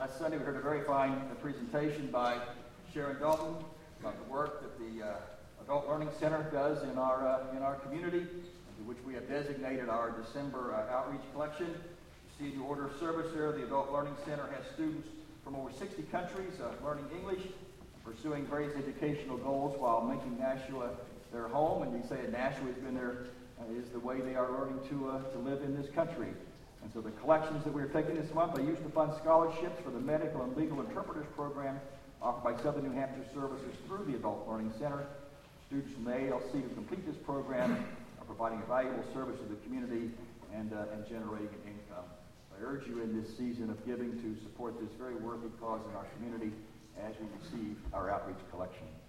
Last Sunday we heard a very fine presentation by Sharon Dalton about the work that the Adult Learning Center does in our community, which we have designated our December outreach collection. You see in the order of service there, the Adult Learning Center has students from over 60 countries learning English, pursuing various educational goals while making Nashua their home. And you say that Nashua has been is the way they are learning to live in this country. And so the collections that we're taking this month are used to fund scholarships for the medical and legal interpreters program offered by Southern New Hampshire Services through the Adult Learning Center. Students from the ALC who complete this program are providing a valuable service to the community and generating an income. I urge you in this season of giving to support this very worthy cause in our community as we receive our outreach collection.